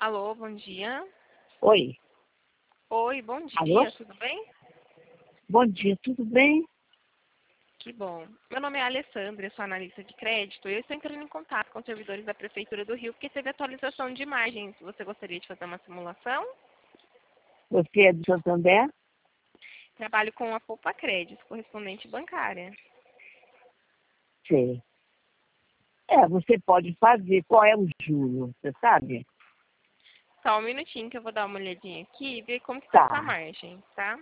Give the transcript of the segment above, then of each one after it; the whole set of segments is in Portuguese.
Alô, bom dia. Oi. Oi, bom Alô? dia, tudo bem? Bom dia, tudo bem? Que bom. Meu nome é Alessandra, eu sou analista de crédito e eu estou entrando em contato com os servidores da Prefeitura do Rio porque teve atualização de imagens. Você gostaria de fazer uma simulação? Você é do Santander? Trabalho com a Poupa Crédito, correspondente bancária. Sei. Você pode fazer. Qual é o juro, você sabe? Só um minutinho que eu vou dar uma olhadinha aqui e ver como que está a sua Tá. margem, tá?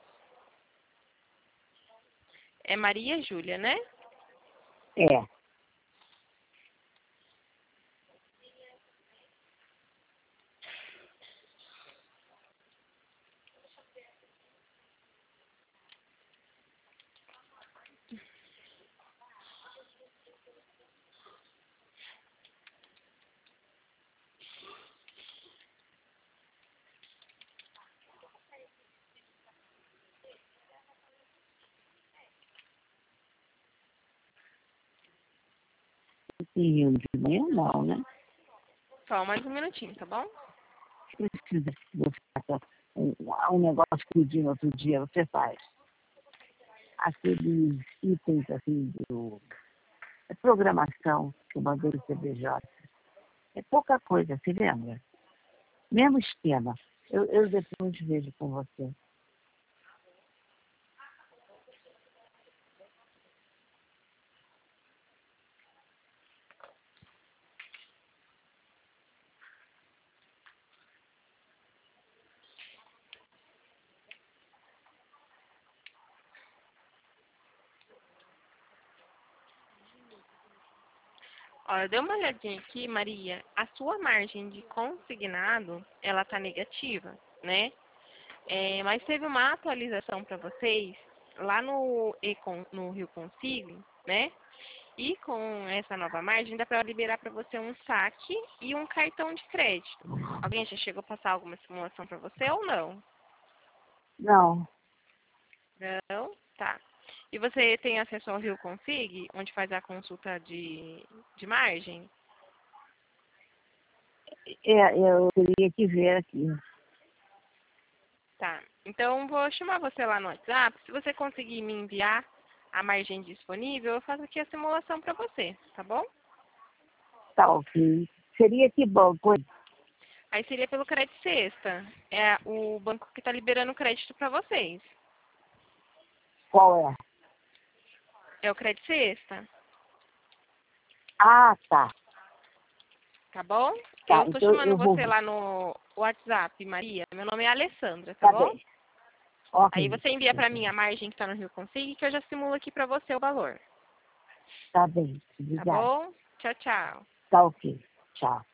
É Maria Júlia, né? É. E de manhã não, né? Só mais um minutinho, tá bom? Precisa que você faça um negócio que no outro dia você faz. Aqueles itens assim é programação que eu mandei no CBJ. É pouca coisa, você lembra? Mesmo esquema. Eu depois vejo com você. Olha, dê uma olhadinha aqui, Maria. A sua margem de consignado, ela tá negativa, né? Mas teve uma atualização para vocês lá no Rio Consigo, né? E com essa nova margem, dá para liberar para você um saque e um cartão de crédito. Alguém já chegou a passar alguma simulação para você ou não? Não. Não? Tá. E você tem acesso ao Rio Consig, onde faz a consulta de margem? Eu teria que ver aqui. Tá. Então, vou chamar você lá no WhatsApp. Se você conseguir me enviar a margem disponível, eu faço aqui a simulação para você, tá bom? Tá ok. Seria que banco? Aí seria pelo Crédito Sexta. É o banco que está liberando crédito para vocês. Qual é? É o Crédito Sexta, Ah, tá. tá bom? Tá, Eu tô então chamando eu vou você ver. lá no WhatsApp, Maria. Meu nome é Alessandra, tá Tá bom? bem. Aí Ok. você envia para mim a margem que está no Rio Consig, que eu já simulo aqui para você o valor. Tá bem. Tá Obrigada. bom? Tchau, tchau. Tá ok. Tchau.